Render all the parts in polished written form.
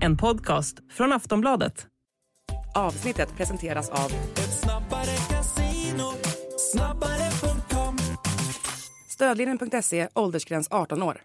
En podcast från Aftonbladet. Avsnittet presenteras av Snabbare Casino, snabbare.com. Stödlinjen.se, åldersgräns 18 år.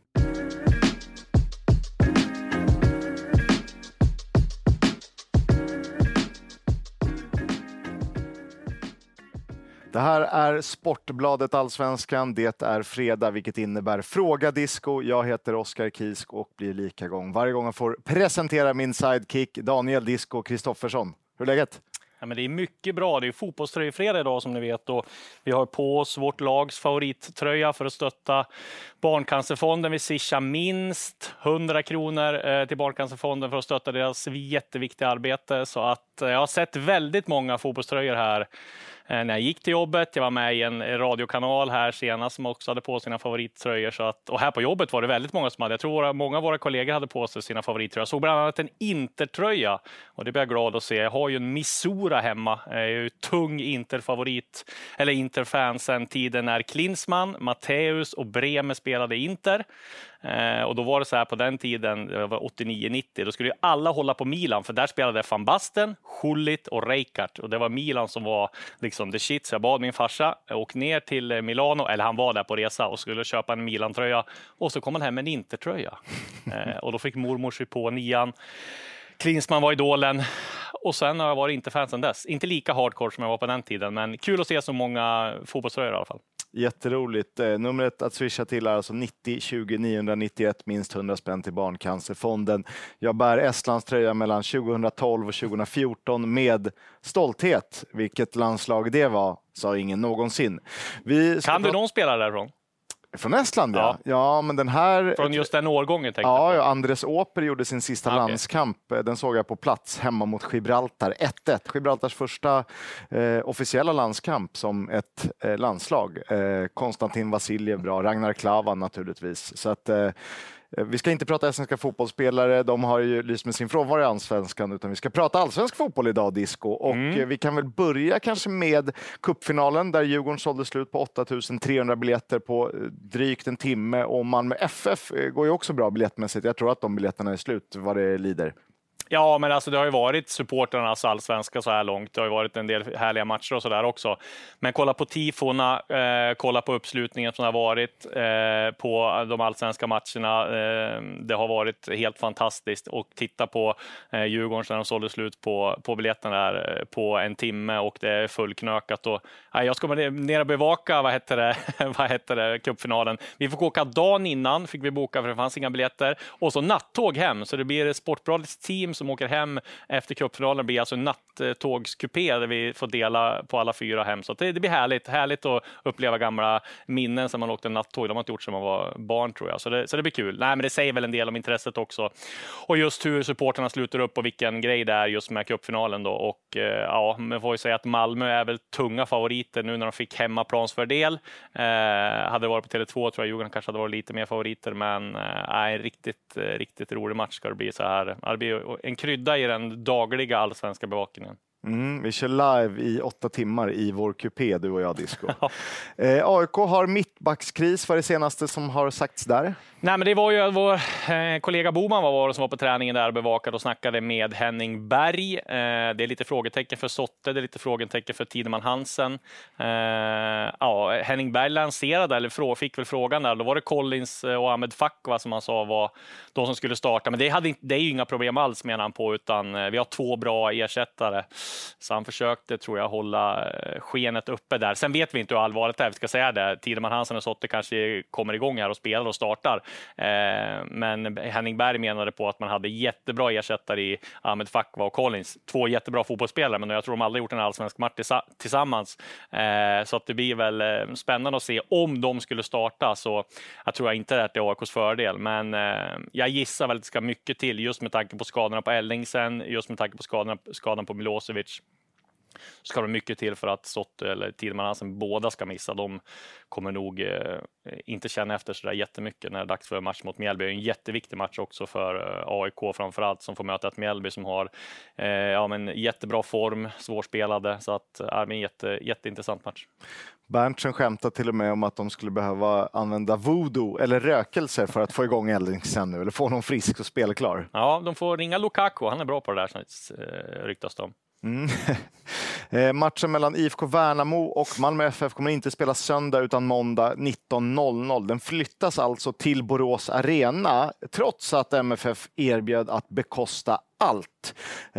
Det här är Sportbladet Allsvenskan. Det är fredag, vilket innebär Fråga Disco. Jag heter Oskar Kisk och blir lika gång varje gång jag får presentera min sidekick Daniel Disco Kristoffersson. Hur är läget? Ja, men det är mycket bra. Det är fotbollströjefredag idag som ni vet. Och vi har på oss vårt lags favorittröja för att stötta Barncancerfonden. Vi swishar minst 100 kronor till Barncancerfonden för att stötta deras jätteviktiga arbete. Så att jag har sett väldigt många fotbollströjor här när jag gick till jobbet. Jag var med i en radiokanal här senast som också hade på sina favorittröjor. Så att, och här på jobbet var det väldigt många som hade. Jag tror många av våra kollegor hade på sig sina favorittröjor. Jag såg bland annat en Intertröja. Och det blir jag glad att se. Jag har ju en Missoura hemma. Jag är ju tung Interfavorit. Eller Interfan sedan tiden när Klinsmann, Matteus och Bremer spelade Inter. Och då var det så här på den tiden, det var 89-90, då skulle ju alla hålla på Milan, för där spelade Van Basten, Gullit och Rijkaard, och det var Milan som var liksom the shit. Så jag bad min farsa åka ner till Milano, eller han var där på resa och skulle köpa en Milan-tröja, och så kom han hem med en Inter-tröja. Och då fick mormor sig på 9. Klinsmann var idolen. Och sen har jag varit Inter-fan sedan dess. Inte lika hardcore som jag var på den tiden, men kul att se så många fotbollströjor i alla fall. Jätteroligt. Numret att swisha till är alltså 90 20 991, minst 100 spänn till Barncancerfonden. Jag bär Estlands tröja mellan 2012 och 2014 med stolthet. Vilket landslag det var, sa ingen någonsin. Kan du någon spelare därifrån? Från Estland, ja. Ja, men den här... Från just den årgången tänkte jag på. Ja, Andres Åper gjorde sin sista landskamp. Den såg jag på plats hemma mot Gibraltar. 1-1. Gibraltars första officiella landskamp som ett landslag. Konstantin Vasiljev bra. Ragnar Klavan naturligtvis. Så att... Vi ska inte prata svenska fotbollsspelare, de har ju lyst med sin frånvaro i allsvenskan, utan vi ska prata allsvensk fotboll idag, Disco. Och vi kan väl börja kanske med cupfinalen där Djurgården sålde slut på 8300 biljetter på drygt en timme, och Malmö FF går ju också bra biljettmässigt. Jag tror att de biljetterna är slut vad det lider. Ja, men alltså det har ju varit supporternas allsvenska så här långt. Det har ju varit en del härliga matcher och så där också. Men kolla på tifona, kolla på uppslutningen som har varit på de allsvenska matcherna. Det har varit helt fantastiskt. Och titta på Djurgården när de sålde slut på biljetterna där på en timme, och det är fullknökat. Och, jag ska ner och bevaka, vad heter det, cupfinalen. Vi får åka dagen innan, fick vi boka för det fanns inga biljetter. Och så nattåg hem, så det blir Sportbladets team som åker hem efter cupfinalen. Det blir alltså en nattågskupé där vi får dela på alla 4 hem. Så det blir härligt att uppleva gamla minnen som man åkte nattåg. De har inte gjort som man var barn, tror jag. Så det blir kul. Nej, men det säger väl en del om intresset också. Och just hur supporterna sluter upp och vilken grej det är just med cupfinalen då. Och ja, man får ju säga att Malmö är väl tunga favoriter nu när de fick hemmaplansfördel. Hade det varit på Tele2 tror jag Djurgården kanske hade varit lite mer favoriter, men riktigt rolig match ska det bli så här. Det blir en krydda i den dagliga allsvenska bevakningen. Vi kör live i 8 timmar i vår kupé, du och jag, Disco. AIK har mittbackskris. Vad är det senaste som har sagts där? Nej, men det var ju vår kollega Boman som var på träningen där och bevakade och snackade med Henning Berg. Det är lite frågetecken för Sotte, det är lite frågetecken för Tideman Hansen. Henning Berg lanserade, eller fick väl frågan där. Då var det Collins och Ahmed Fakwa som han sa var de som skulle starta. Men det är ju inga problem alls, menar han på, utan vi har 2 bra ersättare. Så han försökte, tror jag, hålla skenet uppe där. Sen vet vi inte hur allvarligt det är, vi ska säga det. Tideman Hansen och Sotte kanske kommer igång här och spelar och startar. Men Henning Berg menade på att man hade jättebra ersättare i Ahmed Fakwa och Collins. 2 jättebra fotbollsspelare, men jag tror de aldrig gjort en allsvensk match tillsammans. Så att det blir väl spännande att se om de skulle starta. Så jag tror inte att det är AIKs fördel. Men jag gissar väl att det ska mycket till, just med tanke på skadorna på Ellingsen, just med tanke på skadan på Milosevic. ska det mycket till för att Sott eller Tideman Hansen båda ska missa. De kommer nog inte känna efter så där jättemycket när det är dags för en match mot Mjällby. Det är en jätteviktig match också för AIK framförallt, som får möta ett Mjällby som har men jättebra form, svårspelade, så att det är en jätteintressant match. Berntsen skämtade till och med om att de skulle behöva använda voodoo eller rökelse för att få igång Ellingsen nu, eller få någon frisk och spelklar. Ja, de får ringa Lukaku, han är bra på det där, ryktas de. Matchen mellan IFK Värnamo och Malmö FF kommer inte spela söndag utan måndag 19.00. Den flyttas alltså till Borås Arena trots att MFF erbjöd att bekosta allt.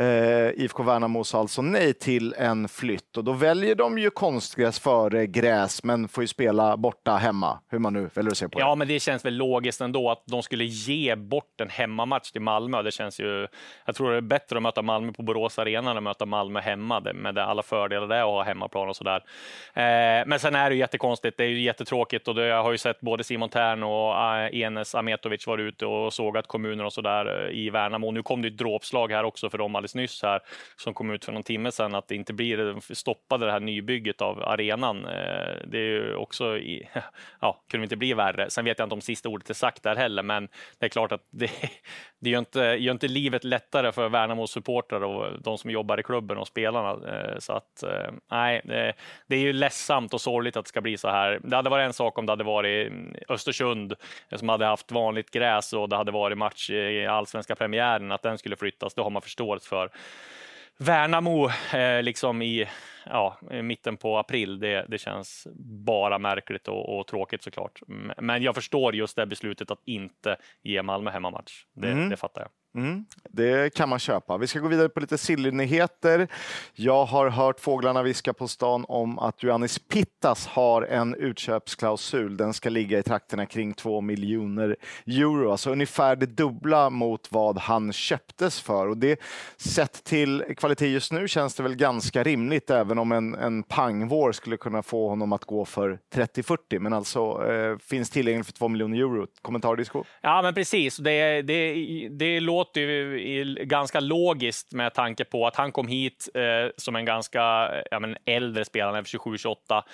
IFK Värnamo sa alltså nej till en flytt och då väljer de ju konstgräs före gräs, men får ju spela borta hemma, hur man nu väljer att se på det. Ja, men det känns väl logiskt ändå att de skulle ge bort en hemmamatch till Malmö. Det känns ju, jag tror det är bättre att möta Malmö på Borås Arena än att möta Malmö hemma, med alla fördelar det att ha hemmaplan och sådär. Men sen är det ju jättekonstigt, det är ju jättetråkigt, och jag har ju sett både Simon Tern och Enes Ametovic var ute och sågat kommuner och sådär i Värnamo. Nu kom det ett dråpslag här också för dem alldeles nyss här, som kom ut för någon timme sedan, att det inte blir stoppade det här nybygget av arenan. Det är ju också kunde inte bli värre. Sen vet jag inte om sista ordet är sagt där heller, men det är klart att det gör inte livet lättare för Värnamos supportrar och de som jobbar i klubben och spelarna. Så att nej, det är ju ledsamt och sorgligt att det ska bli så här. Det hade varit en sak om det hade varit Östersund som hade haft vanligt gräs och det hade varit match i allsvenska premiären, att den skulle flyttas. Det har man förståelse för. Värnamo liksom i mitten på april, det känns bara märkligt och tråkigt såklart. Men jag förstår just det beslutet att inte ge Malmö hemmamatch. Det fattar jag. Det kan man köpa. Vi ska gå vidare på lite sillynyheter. Jag har hört fåglarna viska på stan om att Ioannis Pittas har en utköpsklausul. Den ska ligga i trakterna kring 2 miljoner euro. Alltså ungefär det dubbla mot vad han köptes för. Och det, sett till kvalitet just nu, känns det väl ganska rimligt, även om en pangvår skulle kunna få honom att gå för 30-40. Men alltså finns tillgängligt för 2 miljoner euro. Kommentardisco? Ja, men precis. Det låter ju ganska logiskt med tanke på att han kom hit som en ganska äldre spelare, 27-28.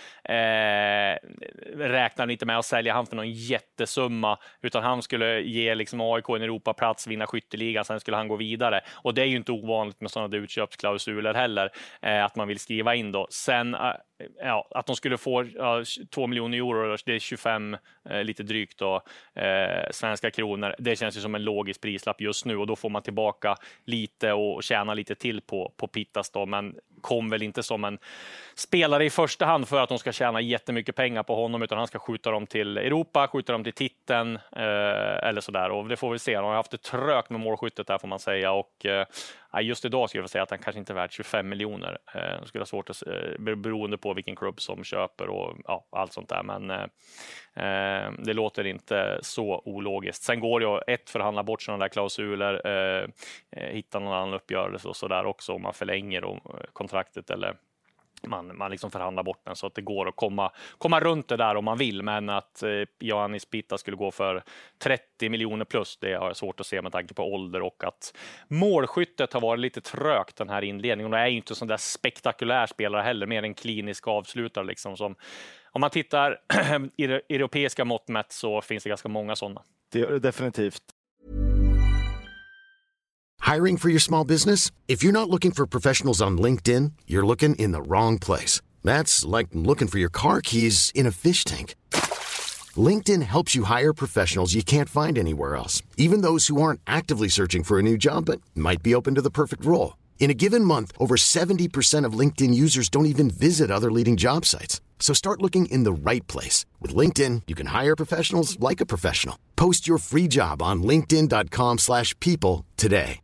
Räknar inte med att sälja han för någon jättesumma, utan han skulle ge liksom AIK en Europaplats, vinna skytteligan, sen skulle han gå vidare. Och det är ju inte ovanligt med sådana utköpsklausuler heller, att man vill skriva in då. Sen att de skulle få 2 miljoner euro, det är 25 lite drygt då, svenska kronor. Det känns ju som en logisk prislapp just nu, och då får man tillbaka lite och tjäna lite till på Pittas då, men kom väl inte som en spelare i första hand för att de ska tjäna jättemycket pengar på honom, utan han ska skjuta dem till Europa, skjuta dem till titeln eller sådär, och det får vi se. Han har haft det trögt med målskyttet där, får man säga, och just idag skulle jag säga att han kanske inte är värd 25 miljoner. Det skulle vara svårt att beroende på vilken klubb som köper och allt sånt där, men det låter inte så ologiskt. Sen går det att förhandla bort sådana där klausuler, hitta någon annan uppgörelse och sådär också, om man förlänger kontraktet eller man liksom förhandlar bort den, så att det går att komma runt det där om man vill. Men att Ioannis Pittas skulle gå för 30 miljoner plus, det har jag svårt att se med tanke på ålder, och att målskyttet har varit lite trögt den här inledningen. Och det är ju inte sån där spektakulär spelare heller, mer en klinisk avslutare liksom, som om man tittar i europeiska mått mätt så finns det ganska många sådana. Det är definitivt. Hiring for your small business? If you're not looking for professionals on LinkedIn, you're looking in the wrong place. That's like looking for your car keys in a fish tank. LinkedIn helps you hire professionals you can't find anywhere else, even those who aren't actively searching for a new job but might be open to the perfect role. In a given month, over 70% of LinkedIn users don't even visit other leading job sites. So start looking in the right place. With LinkedIn, you can hire professionals like a professional. Post your free job on linkedin.com/people today.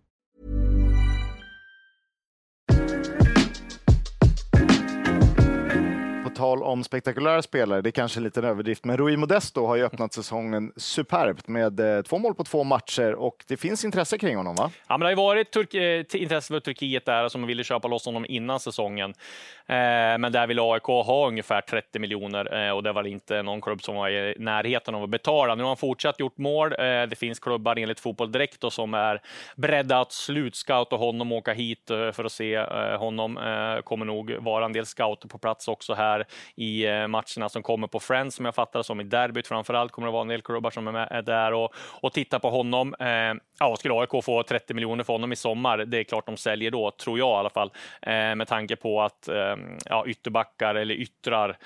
tal om spektakulära spelare, det är kanske en liten överdrift, men Rui Modesto har ju öppnat säsongen superbt med 2 mål på 2 matcher och det finns intresse kring honom, va? Ja, men det har ju varit intresse för Turkiet där som ville köpa loss honom innan säsongen. Men där vill AIK ha ungefär 30 miljoner och det var inte någon klubb som var i närheten av att betala. Nu har han fortsatt gjort mål. Det finns klubbar enligt Fotboll Direkt som är beredda att slutscouta honom och åka hit för att se honom. Kommer nog vara en del scouter på plats också här i matcherna som kommer på Friends, som jag fattar som i derbyt framförallt kommer det vara en del klubbar som är med där och titta på honom. Ja, skulle AIK få 30 miljoner för honom i sommar, det är klart de säljer då, tror jag i alla fall, med tanke på att ytterbackar eller yttrar,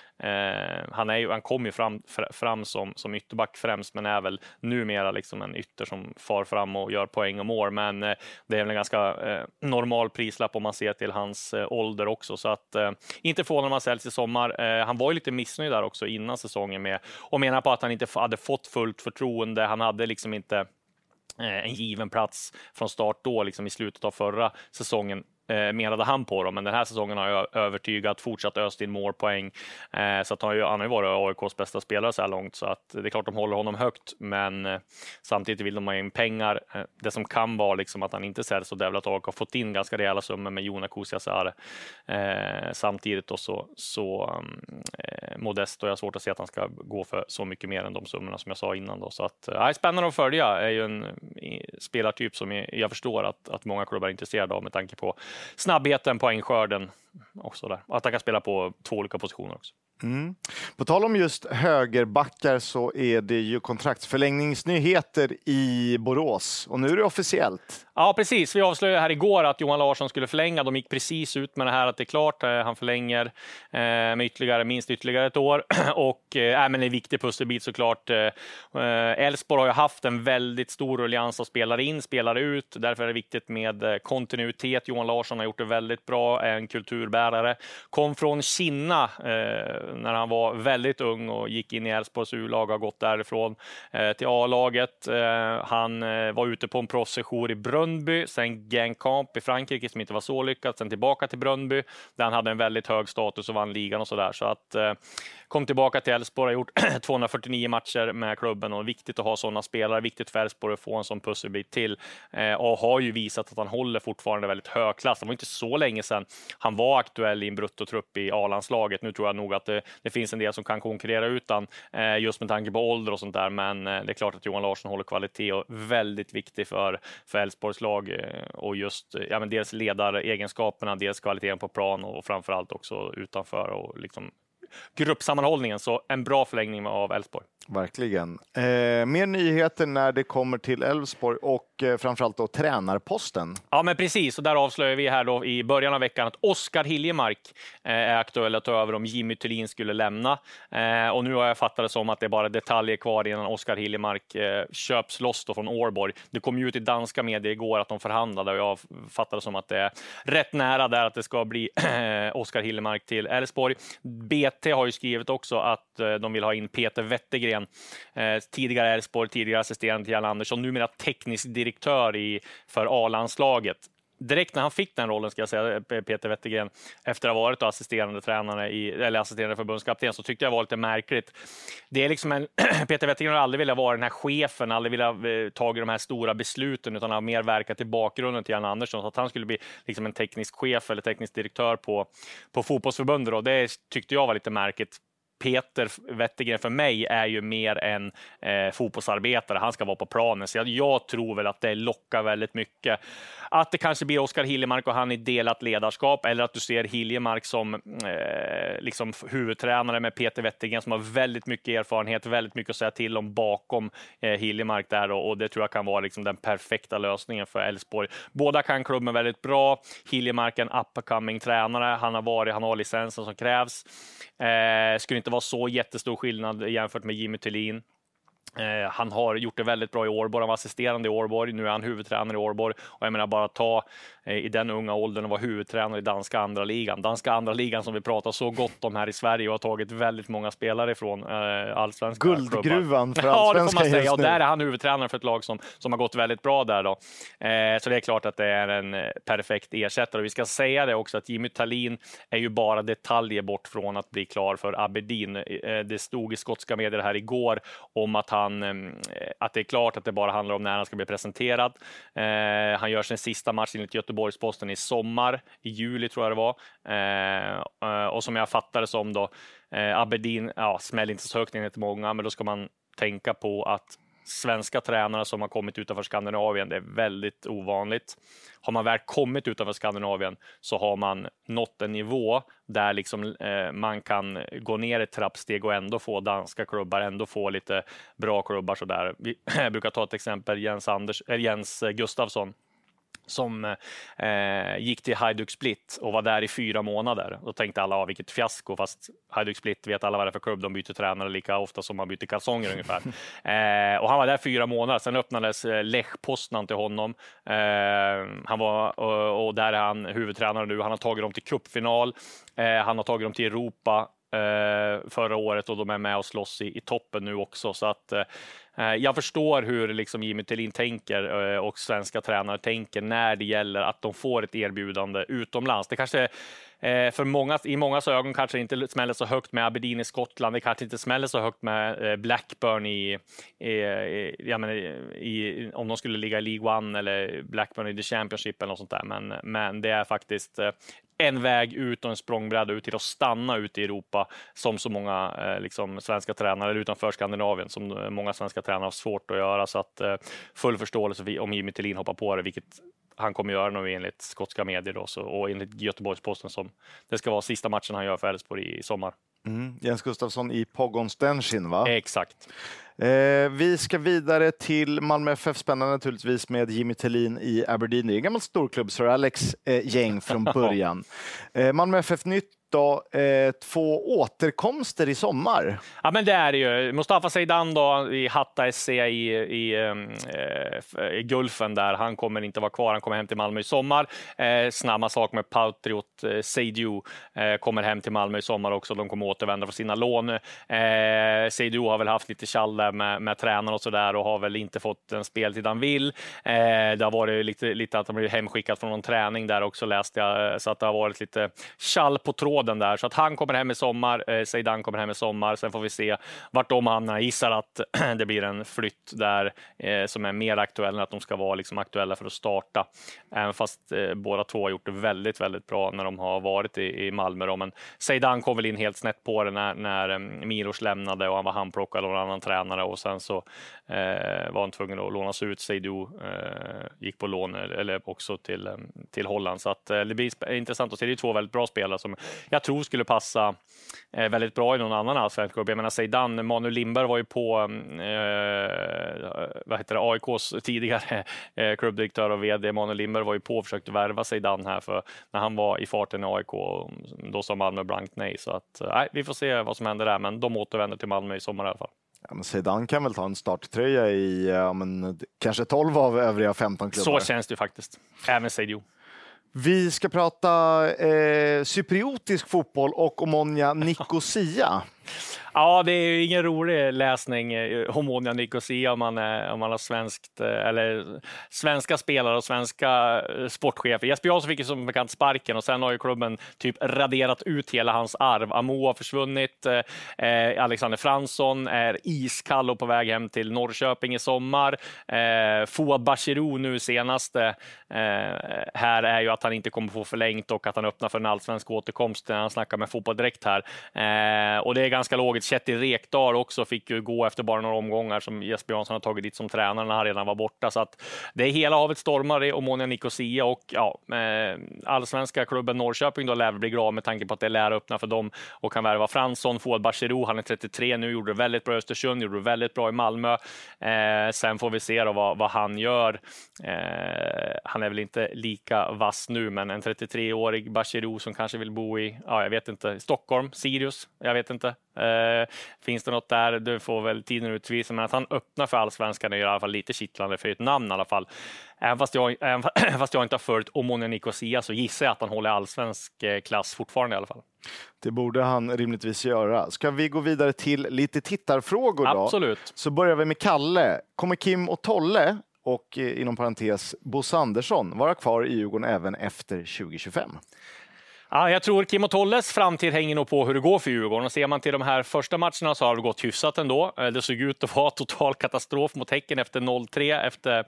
han kommer ju fram som ytterback främst, men är väl numera liksom en ytter som far fram och gör poäng och mål, men det är väl en ganska normal prislapp om man ser till hans ålder också, så att inte få när man säljs i sommar. Han var ju lite missnöjd där också innan säsongen med och menar på att han inte hade fått fullt förtroende, han hade liksom inte en given plats från start då liksom i slutet av förra säsongen, menade han på dem, men den här säsongen har jag övertygat, fortsatt öst in målpoäng, så att han har ju varit AIKs bästa spelare så här långt, så att det är klart de håller honom högt, men samtidigt vill de ha in pengar. Det som kan vara liksom att han inte säljs, så det är väl att AIK har fått in ganska rejäla summor med Jona Kusiasare samtidigt då, så Modesto, jag har svårt att se att han ska gå för så mycket mer än de summorna som jag sa innan då, så att spännande att följa, är ju en spelartyp som jag förstår att många klubbar är intresserade av med tanke på snabbheten, poängskörden också där. Att han kan spela på 2 olika positioner också. Mm. På tal om just högerbackar så är det ju kontraktsförlängningsnyheter i Borås och nu är det officiellt. Ja, precis. Vi avslöjade här igår att Johan Larsson skulle förlänga. De gick precis ut med det här att det är klart. Han förlänger med minst ytterligare ett år. Och men det är en viktig pusselbit såklart. Elfsborg har ju haft en väldigt stor ruljans av spelare in, spelare ut. Därför är det viktigt med kontinuitet. Johan Larsson har gjort det väldigt bra. Är en kulturbärare. Kom från Kina när han var väldigt ung och gick in i Elfsborgs U-lag, har gått därifrån till A-laget. Han var ute på en proffssejour i Brøndby, sen Genkamp i Frankrike som inte var så lyckat, sen tillbaka till Brøndby där han hade en väldigt hög status och vann ligan och sådär. Så att kom tillbaka till Elfsborg, har gjort 249 matcher med klubben och viktigt att ha sådana spelare, viktigt för Elfsborg att få en sån pusselbit till och har ju visat att han håller fortfarande väldigt hög klass. Det var inte så länge sedan han var aktuell i en bruttotrupp i A-landslaget. Nu tror jag nog att det finns en del som kan konkurrera utan just med tanke på ålder och sånt där, men det är klart att Johan Larsson håller kvalitet och väldigt viktig för Elfsborgs lag och just dels ledaregenskaperna, dels kvaliteten på plan och framförallt också utanför och liksom gruppsammanhållningen, så en bra förlängning av Elfsborg. Verkligen. Mer nyheter när det kommer till Elfsborg och framförallt då tränarposten. Ja, men precis. Och där avslöjar vi här då i början av veckan att Oskar Hiljemark är aktuell att ta över om Jimmy Thulin skulle lämna. Och nu har jag fattat det som att det är bara detaljer kvar innan Oskar Hiljemark köps loss då från Årborg. Det kom ju ut i danska medier igår att de förhandlade och jag fattade som att det är rätt nära där att det ska bli Oskar Hiljemark till Elfsborg. BT har ju skrivit också att de vill ha in Peter Wettergren, tidigare Elfsborg, tidigare assisterande till Jan Andersson, numera teknisk direktör för A-landslaget. Direkt när han fick den rollen, ska jag säga, Peter Wettergren, efter att ha varit assisterande tränare eller assisterande förbundskapten, så tyckte jag var lite märkligt. Det är liksom Peter Wettergren har aldrig velat vara den här chefen, aldrig velat ta de här stora besluten, utan har mer verkat i bakgrunden till Jan Andersson, så att han skulle bli liksom en teknisk chef eller teknisk direktör på fotbollsförbundet, och det tyckte jag var lite märkligt. Peter Wettergren för mig är ju mer en fotbollsarbetare. Han ska vara på planen. Så jag tror väl att det lockar väldigt mycket. Att det kanske blir Oskar Hiljemark och han i delat ledarskap, eller att du ser Hiljemark som liksom huvudtränare med Peter Wettergren som har väldigt mycket erfarenhet, väldigt mycket att säga till om bakom Hiljemark där, och det tror jag kan vara liksom den perfekta lösningen för Elfsborg. Båda kan klubben väldigt bra. Hiljemark är en upcoming tränare. Han har licensen som krävs. Skulle inte vara så jättestor skillnad jämfört med Jimmy Thulin. Han har gjort det väldigt bra i Årborg, han var assisterande i Årborg, nu är han huvudtränare i Årborg och jag menar bara ta i den unga åldern och vara huvudtränare i danska andra ligan som vi pratar så gott om här i Sverige och har tagit väldigt många spelare från allsvenska guldgruvan för ja, det får allsvenska man säga. Och nu. där är han huvudtränare för ett lag som har gått väldigt bra där då. Så det är klart att det är en perfekt ersättare. Och vi ska säga det också att Jimmy Thelin är ju bara detaljer bort från att bli klar för Aberdeen. Det stod i skotska medier här igår om att att det är klart att det bara handlar om när han ska bli presenterad. Han gör sin sista match enligt Göteborgs-Posten i sommar, i juli tror jag det var. Och som jag fattade som då, Aberdeen, smäller inte så högt enligt många, men då ska man tänka på att svenska tränare som har kommit utanför Skandinavien, det är väldigt ovanligt. Har man väl kommit utanför Skandinavien så har man nått en nivå där liksom, man kan gå ner ett trappsteg och ändå få danska klubbar, ändå få lite bra klubbar. Så där. Vi brukar ta ett exempel, Jens Gustafsson som gick till Hajduk Split och var där i 4 månader. Då tänkte alla, vilket fiasko, fast Hajduk Split vet alla vad det är för klubb. De byter tränare lika ofta som man byter kalsonger ungefär. Och han var där 4 månader. Sen öppnades Lech Poznan till honom. Han var, och där är han huvudtränare nu. Han har tagit dem till cupfinal. Han har tagit dem till Europa förra året och de är med och slåss i toppen nu också. Så att jag förstår hur liksom Jimmy Thelin tänker och svenska tränare tänker när det gäller att de får ett erbjudande utomlands. Det kanske i mångas ögon kanske inte smäller så högt med Aberdeen i Skottland. Det kanske inte smäller så högt med Blackburn om de skulle ligga i League 1 eller Blackburn i The Championship eller något sånt där. Men det är faktiskt en väg ut och en språngbräda ut till att stanna ute i Europa som så många liksom, svenska tränare utanför Skandinavien som många svenska tränare har svårt att göra. Så att full förståelse om Jimmy Thelin hoppar på det, vilket han kommer göra nu enligt skotska medier då, och enligt Göteborgs-Posten som det ska vara sista matchen han gör för Elfsborg i sommar. Jens Gustafsson i Pogon Stenshin, va? Exakt. Vi ska vidare till Malmö FF, spännande naturligtvis med Jimmy Thelin i Aberdeen. Det är en gammal storklubb, Sir Alex gäng från början. Malmö FF nytt då, 2 återkomster i sommar. Ja, men det är det ju. Mustafa Zeidan då i Hatta SC i Gulfen där. Han kommer inte vara kvar. Han kommer hem till Malmö i sommar. Samma sak med Patriot Seydou. Kommer hem till Malmö i sommar också. De kommer återvända för sina lån. Seydou har väl haft lite tjall där med tränaren och sådär och har väl inte fått den speltid han vill. Det har varit lite att han blivit hemskickad från någon träning där också, läste jag. Så att det har varit lite tjall på tråden där, så att han kommer hem i sommar, Zeidan kommer hem i sommar, sen får vi se vart de hamnar. Jag gissar att det blir en flytt där som är mer aktuell än att de ska vara liksom aktuella för att starta, även fast båda två har gjort det väldigt, väldigt bra när de har varit i Malmö då. Men Zeidan kom väl in helt snett på det när Milos lämnade och han var handplockad av en annan tränare och sen så var han tvungen att lånas ut. Seydou gick på lån eller också till Holland, så att det blir intressant att se. Det är 2 väldigt bra spelare som jag tror skulle passa väldigt bra i någon annan allsvensk klubb. Jag menar Zeidan, Manuel Lindberg var ju på AIKs tidigare klubbdirektör och vd. Manuel Lindberg var ju på och försökte värva Zeidan här för när han var i farten i AIK, då sa Malmö blankt nej. Så att vi får se vad som händer där, men de återvänder till Malmö i sommar i alla fall. Ja, men Zeidan kan väl ta en starttröja i kanske 12 av övriga 15 klubbar. Så känns det faktiskt, även Seydou. Vi ska prata cypriotisk fotboll och Omonia Nicosia. Ja, det är ju ingen rolig läsning, Omonia Nicosia, om man har svenska spelare och svenska sportchefer. Jesper Jansson fick ju som bekant sparken och sen har ju klubben typ raderat ut hela hans arv. Amo har försvunnit, Alexander Fransson är iskall och på väg hem till Norrköping i sommar. Fouad Bachirou nu senaste här är ju att han inte kommer få förlängt och att han öppnar för en allsvensk återkomst när han snackar med Fotboll Direkt här. Och det är ganska logiskt. Kjetil Rekdal också fick ju gå efter bara några omgångar som Jesper Jansson har tagit dit som tränare när han redan var borta. Så att det är hela havet stormar i Omonia Nicosia och allsvenska klubben Norrköping då lär bli glad med tanke på att det lär öppna för dem och kan värva Fransson. Fouad Bachirou, han är 33 nu, gjorde det väldigt bra i Östersund, gjorde det väldigt bra i Malmö. Sen får vi se då vad han gör. Han är väl inte lika vass nu, men en 33-årig Bachirou som kanske vill bo i, jag vet inte, Stockholm, Sirius, jag vet inte. Finns det något där? Du får väl tiden utvisa, men att han öppnar för allsvenskan är i alla fall lite kittlande för ett namn i alla fall. Även fast jag inte har följt Omonia Nicosia så gissar jag att han håller allsvensk klass fortfarande i alla fall. Det borde han rimligtvis göra. Ska vi gå vidare till lite tittarfrågor då? Absolut. Så börjar vi med Kalle. Kommer Kim och Tolle och inom parentes Bosse Andersson vara kvar i Djurgården även efter 2025? Ja, jag tror Kim och Tolles framtid hänger nog på hur det går för Djurgården. Och ser man till de här första matcherna så har det gått hyfsat ändå. Det såg ut att vara total katastrof mot Häcken efter 0-3 efter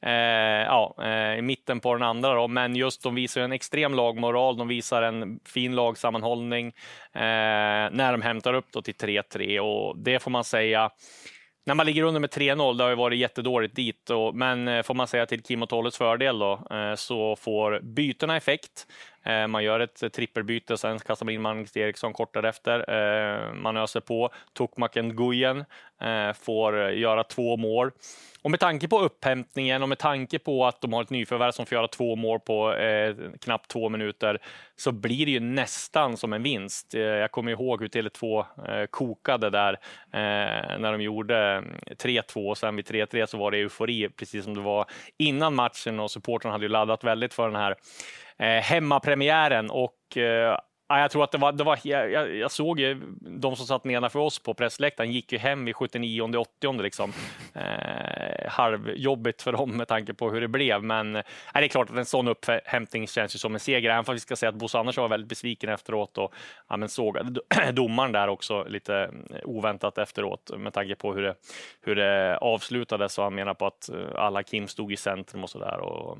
i mitten på den andra. Då. Men just de visar en extrem lagmoral. De visar en fin lagsammanhållning när de hämtar upp då till 3-3. Och det får man säga... När man ligger under med 3-0, det har ju varit jättedåligt dit. Men får man säga till Kim och Tolles fördel då, så får bytena effekt. Man gör ett trippelbyte, sen kastar man in Magnus Eriksson kort därefter. Man öser på. Tokmak Nguyen får göra 2 mål. Och med tanke på upphämtningen och med tanke på att de har ett nyförvärv som får göra 2 mål på knappt 2 minuter så blir det ju nästan som en vinst. Jag kommer ihåg hur Tele2 kokade där när de gjorde 3-2 och sen vid 3-3 så var det eufori precis som det var innan matchen och supporten hade ju laddat väldigt för den här hemmapremiären och jag tror att jag såg ju de som satt nedanför oss på pressläktaren gick ju hem vid 79-80 liksom. Halvjobbigt för dem med tanke på hur det blev, men det är klart att en sån upphämtning känns ju som en seger, även för vi ska säga att Bosse Andersson var väldigt besviken efteråt och såg domaren där också lite oväntat efteråt med tanke på hur det avslutades, så han menar på att alla Kim stod i centrum och sådär och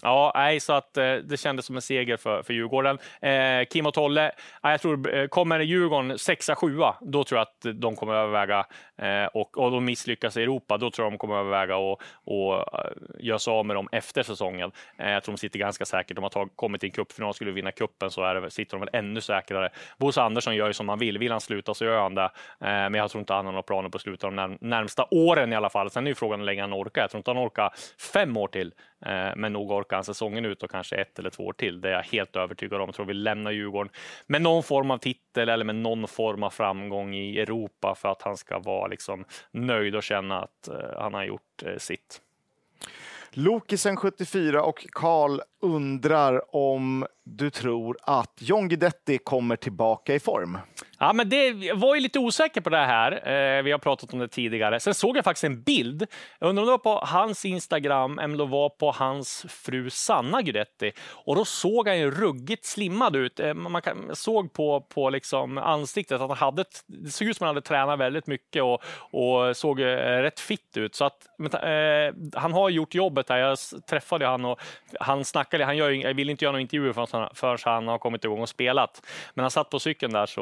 så att det kändes som en seger för Djurgården. Kim och Tolle, jag tror kommer Djurgården 6-7, då tror jag att de kommer överväga och de misslyckas i Europa, då tror jag de kommer överväga och göra sig av med dem efter säsongen. Jag tror de sitter ganska säkert, de har kommit till en cupfinal, skulle vinna kuppen så sitter de väl ännu säkrare. Bosse Andersson gör ju som han vill han sluta så gör han det, men jag tror inte han har några planer på att sluta de närmsta åren i alla fall. Sen är ju frågan hur länge han orkar, jag tror inte han orkar 5 år till, men nog orkar han säsongen ut och kanske 1 eller 2 år till, det är jag helt övertygad om. Jag tror vi lämnar Djurgården med någon form av titel eller med någon form av framgång i Europa för att han ska vara liksom nöjd och känna att han har gjort sitt. Lokisen 74 och Karl undrar om du tror att John Guidetti kommer tillbaka i form. Ja, men det var ju lite osäker på det här. Vi har pratat om det tidigare. Sen såg jag faktiskt en bild. Jag undrar om det var på hans Instagram eller det var på hans fru Sanna Guidetti. Och då såg han ju ruggigt slimmad ut. Man såg på liksom ansiktet att det såg ut som han hade tränat väldigt mycket och såg rätt fitt ut. Så att han har gjort jobbet här. Jag träffade han och han snackade. Han vill inte göra någon intervju förrän han har kommit igång och spelat. Men han satt på cykeln där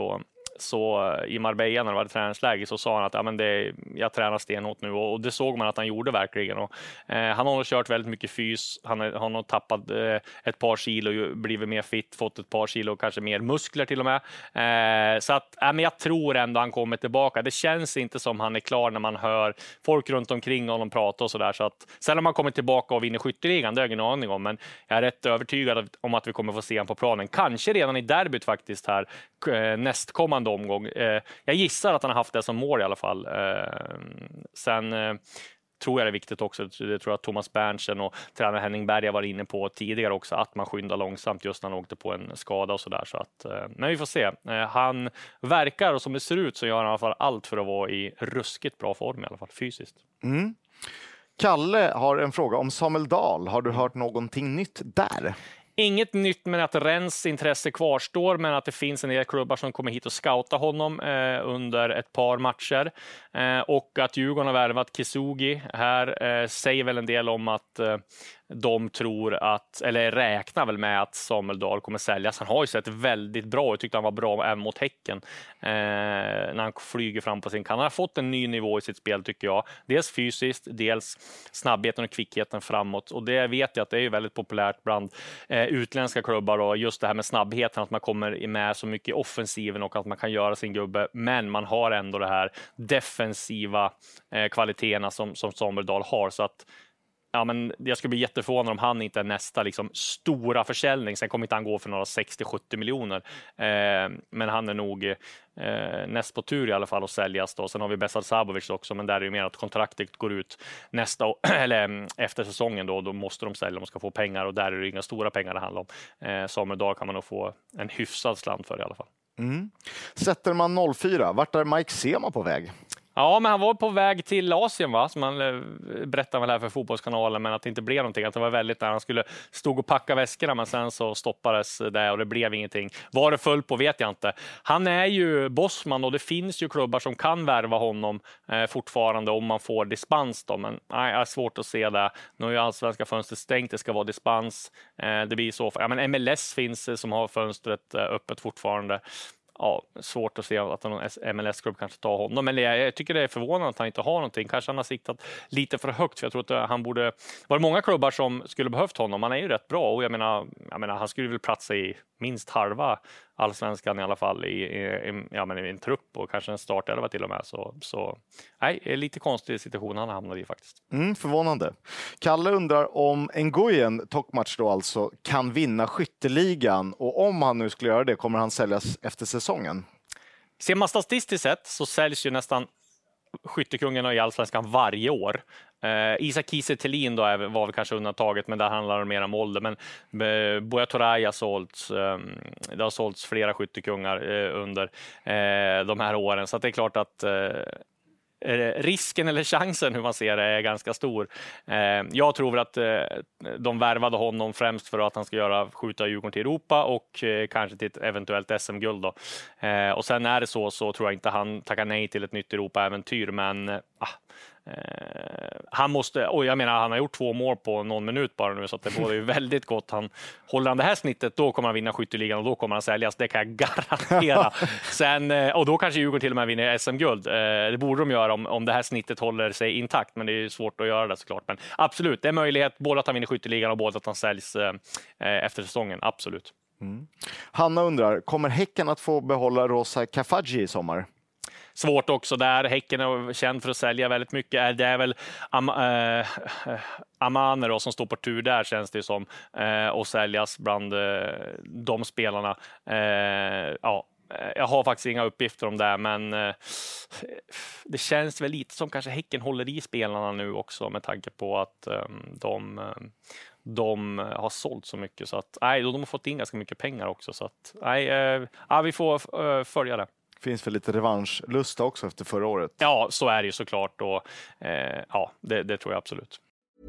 så i Marbella när det var ett träningsläge så sa han att jag tränar stenhårt nu och det såg man att han gjorde verkligen. Och, han har nog kört väldigt mycket fys, han har nog tappat ett par kilo, blivit mer fit, fått ett par kilo och kanske mer muskler till och med. Så att men jag tror ändå han kommer tillbaka. Det känns inte som han är klar när man hör folk runt omkring honom prata och sådär. Så att sen om han kommer tillbaka och vinner skytteligan, det har jag ingen aning om, men jag är rätt övertygad om att vi kommer få se honom på planen. Kanske redan i derbyt faktiskt här nästkommande omgång. Jag gissar att han har haft det som mål i alla fall. Sen tror jag det är viktigt också, det tror jag att Thomas Berntsen och tränare Henning Berg var inne på tidigare också, att man skyndar långsamt just när han åkte på en skada och sådär. Så att, men vi får se. Han verkar, och som det ser ut så gör han i alla fall allt för att vara i ruskigt bra form i alla fall fysiskt. Mm. Kalle har en fråga om Samuel Dahl. Har du hört någonting nytt där? Inget nytt med att Rens intresse kvarstår, men att det finns en del klubbar som kommer hit och scouta honom under ett par matcher. Och att Djurgården har värvat Kisugi här säger väl en del om att de tror att, eller räknar väl med att Samuel Dahl kommer säljas. Han har ju sett väldigt bra, jag tyckte han var bra även mot Häcken när han flyger fram på sin kant. Han har fått en ny nivå i sitt spel tycker jag. Dels fysiskt, dels snabbheten och kvickheten framåt. Och det vet jag att det är väldigt populärt bland utländska klubbar, och just det här med snabbheten, att man kommer med så mycket i offensiven och att man kan göra sin gubbe, men man har ändå det här defensiva kvaliteterna som Samuel Dahl har. Så att Ja, men jag skulle bli jätteförvånad om han inte är nästa liksom stora försäljning. Sen kommer inte han gå för några 60-70 miljoner. Men han är nog näst på tur i alla fall att säljas då. Sen har vi Besad Sabovic också, men där är det ju mer att kontraktet går ut eller efter säsongen då måste de sälja om de ska få pengar, och där är det inga stora pengar det handlar om. Som idag kan man nog få en hyfsad slant för i alla fall. Sätter man 04, vart är Mike Sema på väg? Ja, men han var på väg till Asien, va? Som han berättade väl här för Fotbollskanalen, men att det inte blev någonting. Att det var väldigt där han skulle stod och packa väskorna, men sen så stoppades det och det blev ingenting. Var det full på vet jag inte. Han är ju bossman och det finns ju klubbar som kan värva honom fortfarande om man får dispens då. Men nej, det är svårt att se det. Nu är ju allsvenska fönstret stängt, det ska vara dispens. Det blir så. Ja, men MLS finns som har fönstret öppet fortfarande. Ja, svårt att se att någon MLS-klubb kanske tar honom. Men jag tycker det är förvånande att han inte har någonting. Kanske han har siktat lite för högt. För jag tror att han borde... Var det många klubbar som skulle behövt honom? Han är ju rätt bra. Och jag menar han skulle väl platsa i minst halva allsvenskan i alla fall i en trupp och kanske en startelva till och med. Så nej, det är lite konstig situation han hamnade i faktiskt. Förvånande. Kalle undrar om Nguyen, Tokmac då alltså, kan vinna skytteligan, och om han nu skulle göra det, kommer han säljas efter säsongen? Ser man statistiskt sett så säljs ju nästan skyttekungarna i allsvenskan varje år. Isak Kiese Thelin då var väl kanske undantaget, men där handlar det mer om ålder. Men Buya Turay har sålts, det har sålts flera skyttekungar under de här åren, så att det är klart att risken eller chansen, hur man ser det, är ganska stor. Jag tror att de värvade honom främst för att han ska skjuta Djurgården till Europa och kanske till ett eventuellt SM-guld då. Och sen är det så tror jag inte han tackar nej till ett nytt Europa-äventyr, men han måste, och jag menar han har gjort 2 mål på någon minut bara nu, så att det är väldigt gott. Håller han det här snittet, då kommer han vinna skytteligan och då kommer han säljas, det kan jag garantera. Sen, och då kanske Djurgården till och med vinner SM-guld. Det borde de göra om det här snittet håller sig intakt, men det är svårt att göra det såklart. Men absolut, det är möjlighet både att han vinner skytteligan och både att han säljs efter säsongen, absolut. Hanna undrar, kommer Häcken att få behålla Rosa Kafaji i sommar? Svårt också där. Häcken är känd för att sälja väldigt mycket. Det är väl Amane då, som står på tur där, känns det som, och säljas bland de spelarna. Jag har faktiskt inga uppgifter om det, men det känns väl lite som kanske Häcken håller i spelarna nu också, med tanke på att de har sålt så mycket, så att de har fått in ganska mycket pengar också, så att vi får följa det. Finns väl lite revanschlusta också efter förra året? Ja, så är det ju såklart, och det tror jag absolut.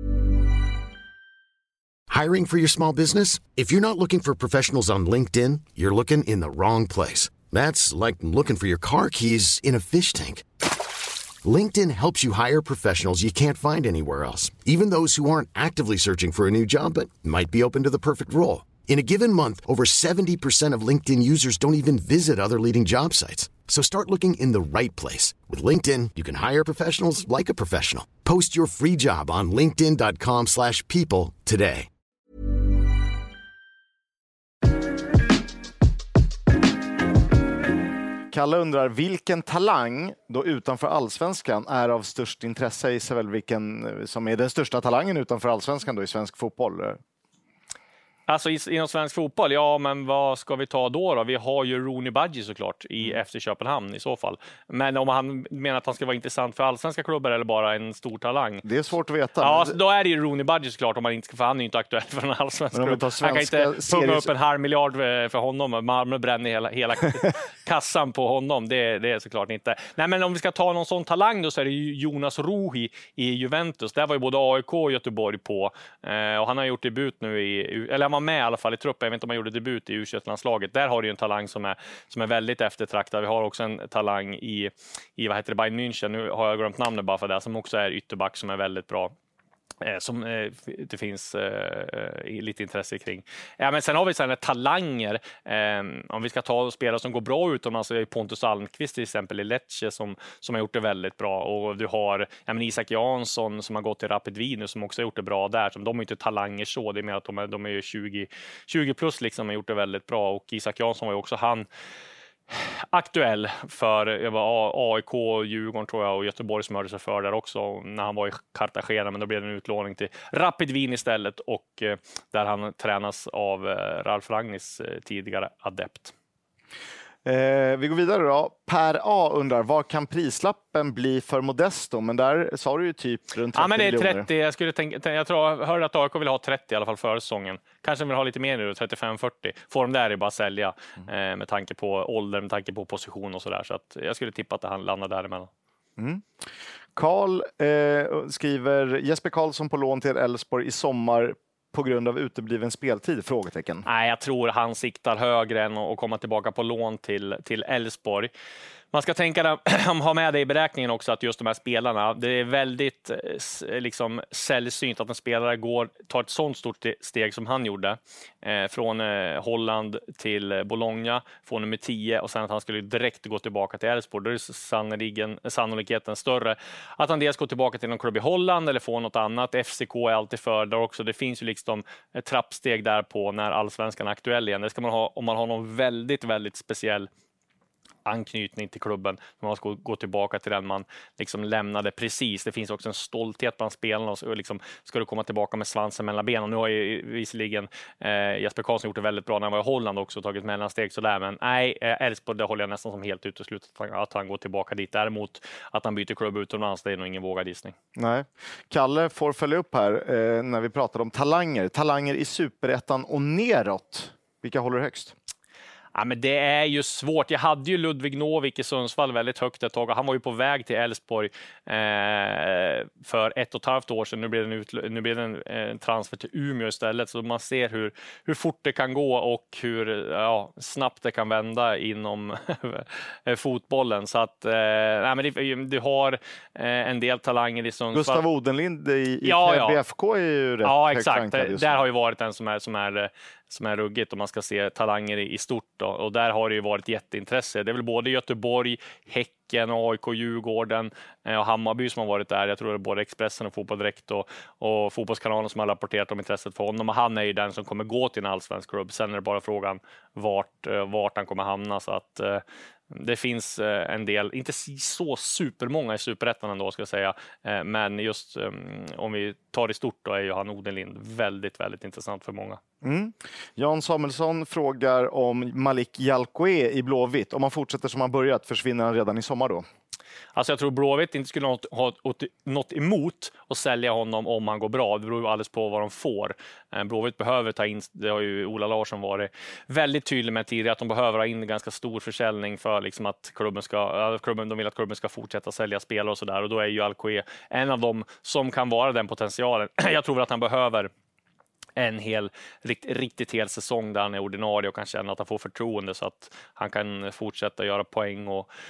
Hiring for your small business? If you're not looking for professionals on LinkedIn, you're looking in the wrong place. That's like looking for your car keys in a fish tank. LinkedIn helps you hire professionals you can't find anywhere else, even those who aren't actively searching for a new job but might be open to the perfect role. In a given month, over 70% of LinkedIn users don't even visit other leading job sites. So start looking in the right place. With LinkedIn, you can hire professionals like a professional. Post your free job on linkedin.com/people today. Kalle undrar, vilken talang då utanför allsvenskan är av störst intresse? I väl vilken som är den största talangen utanför allsvenskan då i svensk fotboll? Alltså inom svensk fotboll, ja, men vad ska vi ta då? Vi har ju Rooney Badji såklart efter Köpenhamn i så fall. Men om han menar att han ska vara intressant för allsvenska klubbar eller bara en stor talang? Det är svårt att veta. Ja, men då är det ju Rooney Badji såklart, om han inte ska, för han är ju inte aktuell för en allsvensk klubb. Han kan inte punga upp 500 miljoner för honom. Malmö bränner hela kassan på honom. Det är såklart inte. Nej, men om vi ska ta någon sån talang då, så är det ju Jonas Rohi i Juventus. Där var ju både AIK och Göteborg på. Och han har gjort debut nu eller han var med i alla fall i truppen. Jag vet inte om han gjorde debut i U21-landslaget. Där har du ju en talang som är väldigt eftertraktad. Vi har också en talang i Bayern München. Nu har jag glömt namnet bara för det. Som också är ytterback som är väldigt bra. Som det finns lite intresse kring. Ja, men sen har vi sådana talanger. Om vi ska ta spelare som går bra utomlands, så är Pontus Almqvist till exempel i Lecce som har gjort det väldigt bra. Och du har Isak Jansson som har gått till Rapid Wien som också har gjort det bra där. De är inte talanger så, det är mer att de är ju 20 plus liksom, har gjort det väldigt bra. Och Isak Jansson var ju också aktuell för AIK, Djurgården tror jag och Göteborg som hörde sig för där också när han var i Cartagena, men då blev det en utlåning till Rapid Wien istället och där han tränas av Ralf Rangnick, tidigare adept. Vi går vidare då. Per A undrar, vad kan prislappen bli för Modesto? Men där sa du ju typ runt 30 men det är 30. miljoner. Jag hörde att AIK vill ha 30 i alla fall före säsongen. Kanske vill ha lite mer nu, 35-40. Får de där är bara att sälja med tanke på ålder, med tanke på position och sådär. Så att jag skulle tippa att han landar däremellan. Karl skriver, Jesper Karlsson på lån till Elfsborg i sommar på grund av utebliven speltid? Frågetecken. Nej, jag tror han siktar högre än att komma tillbaka på lån till Elfsborg. Man ska ha med det i beräkningen också att just de här spelarna, det är väldigt liksom sällsynt att en spelare tar ett sånt stort steg som han gjorde från Holland till Bologna, får nummer 10 och sen att han skulle direkt gå tillbaka till Elfsborg. Då är sannolikheten större att han dels går tillbaka till någon klubb i Holland eller får något annat. FCK är alltid för där också. Det finns ju liksom ett trappsteg där på när allsvenskan är aktuell igen. Det ska man ha om man har någon väldigt, väldigt speciell anknytning till klubben. Man ska gå tillbaka till den man liksom lämnade precis. Det finns också en stolthet bland spelarna och liksom, ska du komma tillbaka med svansen mellan benen. Nu har ju visserligen Jesper Karlsson gjort det väldigt bra när han var i Holland också och tagit mellansteg sådär, men nej, Elfsborg, det håller jag nästan som helt uteslutet att han går tillbaka dit. Däremot att han byter klubb utomlands, det är nog ingen vågad gissning. Nej. Kalle får följa upp här när vi pratar om talanger i Superettan och neråt. Vilka håller högst? Ja, men det är ju svårt. Jag hade ju Ludvig Novik i Sundsvall väldigt högt ett tag och han var ju på väg till Elfsborg för 1,5 år sedan. Nu blir det en transfer till Umeå istället, så man ser hur fort det kan gå och hur snabbt det kan vända inom fotbollen. Så att men du har en del talanger i Sundsvall. Gustav Odenlind i BFK är ju rätt högt rankad. Där har ju varit en som är ruggigt om man ska se talanger i stort då. Och där har det ju varit jätteintresse. Det är väl både Göteborg, Häcken, AIK, Djurgården och Hammarby som har varit där. Jag tror det är både Expressen och Fotboll Direkt och Fotbollskanalen som har rapporterat om intresset för honom. Och han är ju den som kommer gå till en allsvensk klubb. Sen är det bara frågan vart han kommer hamna. Så att det finns en del, inte så supermånga i Superettan ändå ska jag säga, men just om vi tar det stort då är ju han Odenlind väldigt, väldigt intressant för många. Jan Samuelsson frågar om Malik Jalkoué i Blåvitt. Om man fortsätter som han börjat, försvinner han redan i sommar då? Alltså jag tror Blåvitt inte skulle ha något emot att sälja honom om han går bra. Det beror ju alldeles på vad de får. Blåvitt behöver ta in, det har ju Ola Larsson varit väldigt tydlig med tidigare, att de behöver ha in ganska stor försäljning för liksom att de vill att klubben ska fortsätta sälja spelare och sådär. Och då är ju Jalkoué en av dem som kan vara den potentialen. Jag tror att han behöver en riktigt hel säsong där han är ordinarie och kan känna att han får förtroende så att han kan fortsätta göra poäng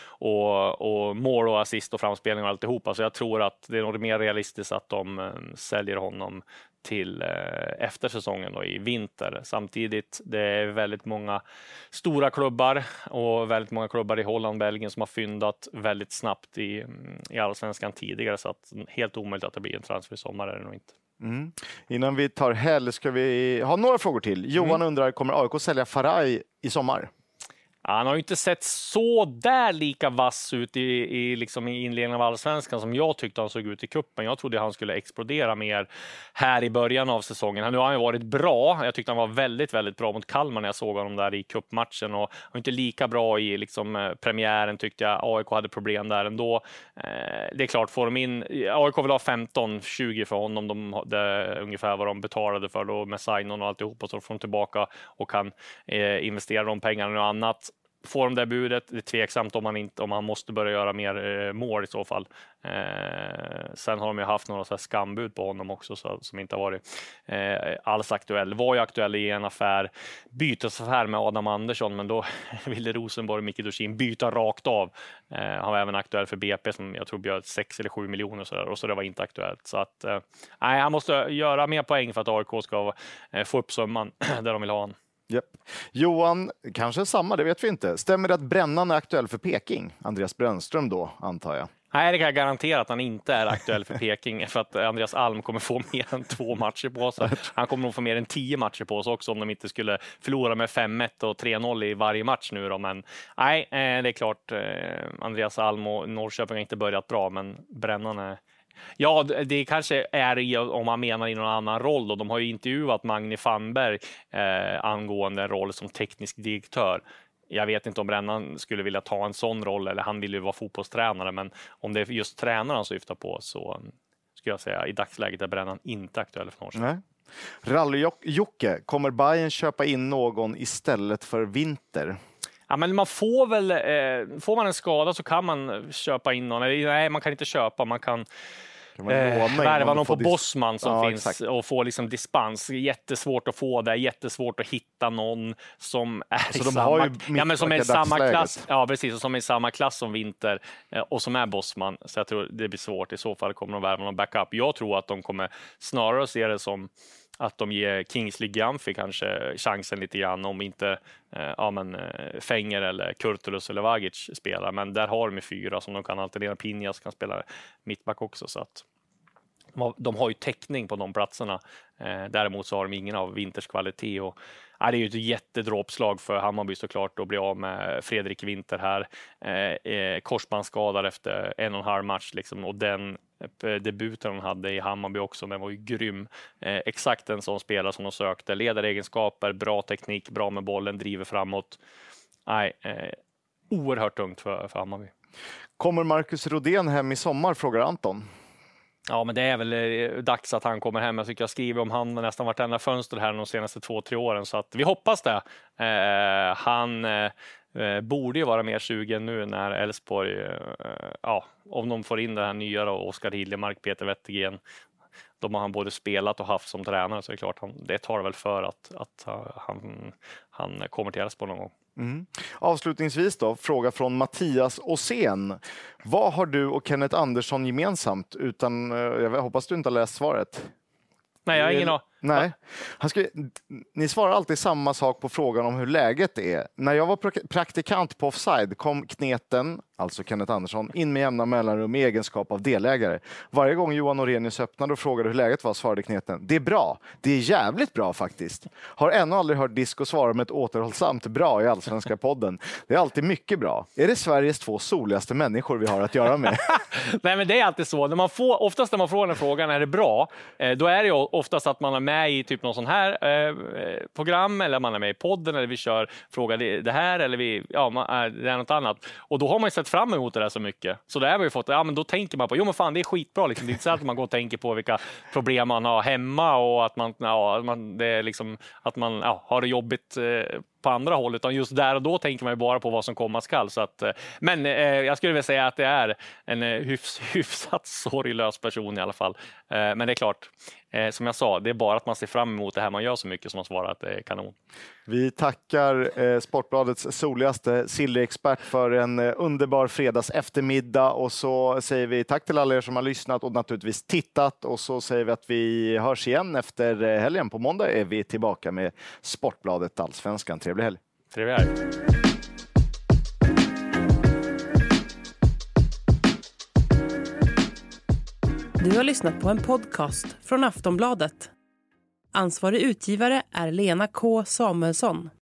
och mål och assist och framspelning och alltihopa. Så jag tror att det är nog mer realistiskt att de säljer honom till efter säsongen då, i vinter. Samtidigt, det är väldigt många stora klubbar och väldigt många klubbar i Holland och Belgien som har fyndat väldigt snabbt i allsvenskan tidigare, så att helt omöjligt att det blir en transfer i sommar är det nog inte. Innan vi tar helg ska vi ha några frågor till. Johan undrar, kommer AIK sälja Faraj i sommar? Han har ju inte sett så där lika vass ut i inledningen av allsvenskan som jag tyckte han såg ut i kuppen. Jag trodde han skulle explodera mer här i början av säsongen. Nu har han ju varit bra. Jag tyckte han var väldigt, väldigt bra mot Kalmar när jag såg honom där i kuppmatchen, och inte lika bra i premiären tyckte jag. AIK hade problem där ändå. Det är klart, får de in AIK vill ha 15-20 för honom. Det är ungefär vad de betalade för då med sign-on och alltihop, och så får de tillbaka och kan investera de pengarna i något annat. Får de det budet, det är tveksamt om han måste börja göra mer mål i så fall. Sen har de ju haft några så här skambud på honom också som inte har varit alls aktuell. Var ju aktuell i en bytesaffär med Adam Andersson, men då ville Rosenborg och Micke Dorsin byta rakt av. Han var även aktuell för BP som jag tror bjöd 6 eller 7 miljoner och så det var inte aktuellt. Så att han måste göra mer poäng för att AIK ska få upp summan där de vill ha han. Yep. Johan, kanske samma, det vet vi inte. Stämmer det att Brännan är aktuell för Peking? Andreas Brännström då, antar jag. Nej, det kan jag garantera att han inte är aktuell för Peking, för att Andreas Alm kommer få mer än 2 matcher på sig. Han kommer nog få mer än 10 matcher på sig också om de inte skulle förlora med 5-1 och 3-0 i varje match nu då. Men nej, det är klart, Andreas Alm och Norrköping har inte börjat bra, men Brännan är... Ja, det kanske är om man menar i någon annan roll då. De har ju intervjuat Magni Fannberg angående en roll som teknisk direktör. Jag vet inte om Brännan skulle vilja ta en sån roll, eller han vill ju vara fotbollstränare, men om det är just tränaren han syftar på så skulle jag säga i dagsläget är Brännan inte aktuell för Norrköping. Rally-Jocke, kommer Bayern köpa in någon istället för Winter? Ja, men man får väl, får man en skada så kan man köpa in någon. Nej, man kan inte köpa, man kan värva någon på Bosman som finns exakt. Och få liksom dispens. Jättesvårt att få det, jättesvårt att hitta någon som är så i som är i samma klass. Ja, precis, och som är i samma klass som Winter och som är Bosman. Så jag tror det blir svårt. I så fall kommer de värva någon backup. Jag tror att de kommer snarare se det som att de ger Kingsley Gyamfi kanske chansen lite grann om inte Fenger eller Kurtulus eller Vagic spelar. Men där har de 4 som de kan alternera. Pinjas kan spela mittback också. Så att de har ju täckning på de platserna. Däremot så har de ingen av Winters kvalitet. Och, det är ju ett jättedråpslag för Hammarby såklart att bli av med Fredrik Winter här. Korsbandsskadad efter 1,5 match liksom, och den debuten han hade i Hammarby också, men var ju grym. Exakt en sån spelare som de sökte. Ledaregenskaper, bra teknik, bra med bollen, driver framåt. Oerhört tungt för Hammarby. Kommer Marcus Rodén hem i sommar, frågar Anton. Ja, men det är väl dags att han kommer hem. Jag tycker jag skriver om han nästan vartenda fönster här de senaste 2-3 åren. Så att vi hoppas det. Han borde ju vara mer sugen nu när Elfsborg, om de får in det här nya då, Oskar Hiljemark, Peter Wettergren. De har han både spelat och haft som tränare, så är det klart det tar väl för att han kommer till Elfsborg någon gång. Mm. Avslutningsvis då, fråga från Mattias Åsén. Vad har du och Kenneth Andersson gemensamt? Jag hoppas du inte har läst svaret. Nej, jag har ingen aning. Nej. Ni svarar alltid samma sak på frågan om hur läget är. När jag var praktikant på Offside kom Kneten, alltså Kenneth Andersson, in med jämna mellanrum i egenskap av delägare. Varje gång Johan Orenius öppnade och frågade hur läget var svarade Kneten: det är bra, det är jävligt bra faktiskt. Har ännu aldrig hört Disco svara med ett återhållsamt bra i Allsvenska podden. Det är alltid mycket bra. Är det Sveriges 2 soligaste människor vi har att göra med? Nej, men det är alltid så. Oftast när man får den frågan, är det bra? Då är det ju oftast att man är med i typ någon sån här program, eller man är med i podden, eller vi kör fråga det här, eller det är något annat. Och då har man ju sett fram emot det där så mycket. Så där har vi fått, men då tänker man på, men fan, det är skitbra liksom. Det är inte så att man går och tänker på vilka problem man har hemma och att det är liksom att man har det jobbigt på andra håll, utan just där och då tänker man ju bara på vad som komma skall. Så att, men jag skulle vilja säga att det är en hyfsat sorglös person i alla fall. Men det är klart, som jag sa, det är bara att man ser fram emot det här man gör så mycket som man svarar att det är kanon. Vi tackar Sportbladets soligaste Silly-expert för en underbar fredags eftermiddag, och så säger vi tack till alla er som har lyssnat och naturligtvis tittat, och så säger vi att vi hörs igen efter helgen. På måndag är vi tillbaka med Sportbladet Allsvenskan. Trevlig helg. Trevlig helg. Du har lyssnat på en podcast från Aftonbladet. Ansvarig utgivare är Lena K. Samuelsson.